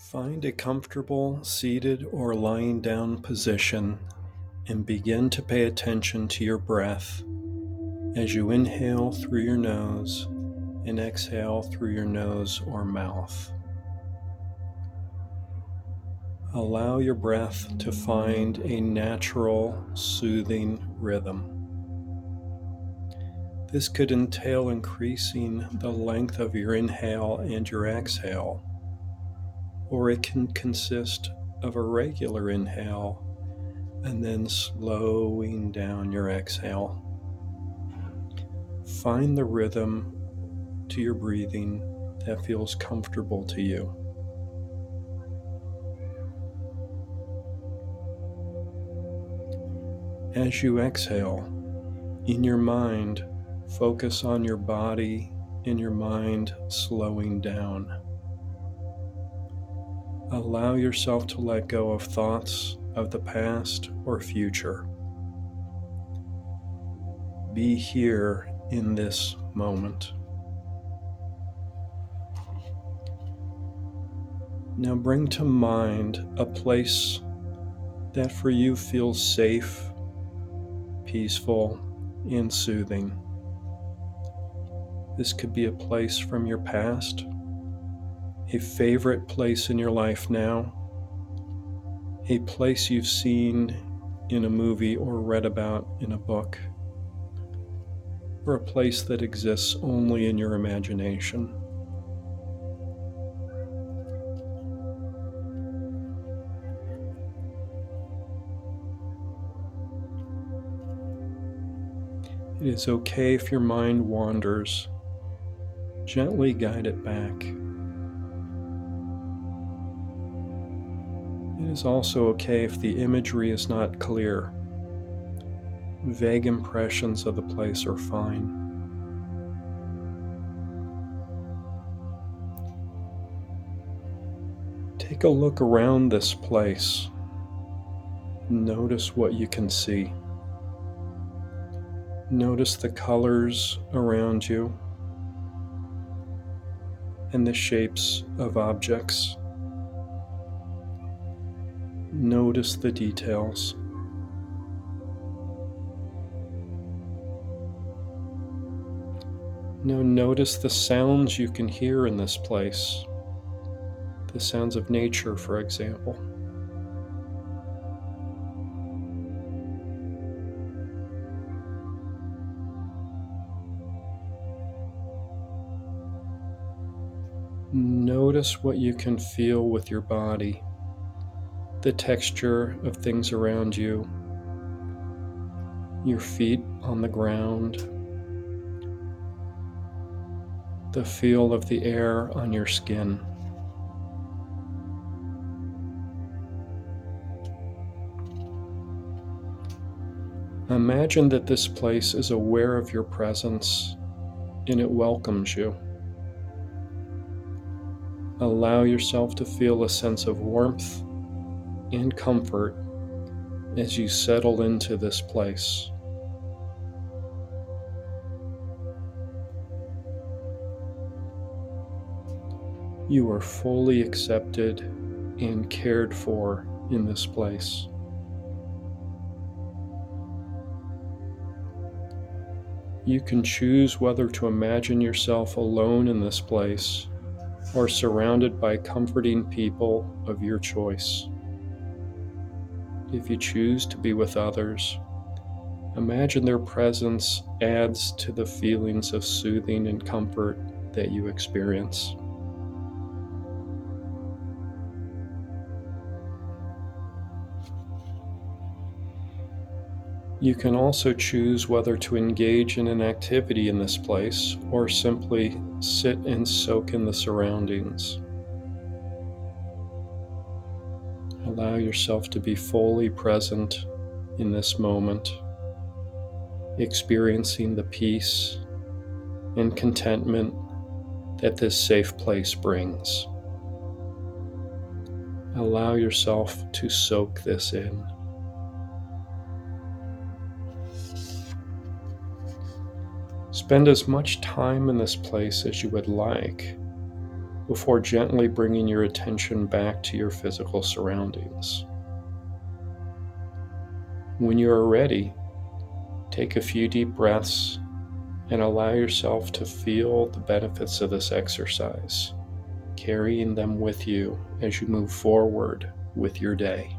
Find a comfortable seated or lying down position and begin to pay attention to your breath as you inhale through your nose and exhale through your nose or mouth. Allow your breath to find a natural, soothing rhythm. This could entail increasing the length of your inhale and your exhale, or it can consist of a regular inhale and then slowing down your exhale. Find the rhythm to your breathing that feels comfortable to you. As you exhale, in your mind, focus on your body and your mind slowing down. Allow yourself to let go of thoughts of the past or future. Be here in this moment. Now bring to mind a place that for you feels safe, peaceful, and soothing. This could be a place from your past, a favorite place in your life now, a place you've seen in a movie or read about in a book, or a place that exists only in your imagination. It is okay if your mind wanders. Gently guide it back. It is also okay if the imagery is not clear. Vague impressions of the place are fine. Take a look around this place. Notice what you can see. Notice the colors around you and the shapes of objects. Notice the details. Now notice the sounds you can hear in this place. The sounds of nature, for example. Notice what you can feel with your body, the texture of things around you, your feet on the ground, the feel of the air on your skin. Imagine that this place is aware of your presence and it welcomes you. Allow yourself to feel a sense of warmth and comfort as you settle into this place. You are fully accepted and cared for in this place. You can choose whether to imagine yourself alone in this place or surrounded by comforting people of your choice. If you choose to be with others, imagine their presence adds to the feelings of soothing and comfort that you experience. You can also choose whether to engage in an activity in this place or simply sit and soak in the surroundings. Allow yourself to be fully present in this moment, experiencing the peace and contentment that this safe place brings. Allow yourself to soak this in. Spend as much time in this place as you would like. before gently bringing your attention back to your physical surroundings. When you are ready, take a few deep breaths and allow yourself to feel the benefits of this exercise, carrying them with you as you move forward with your day.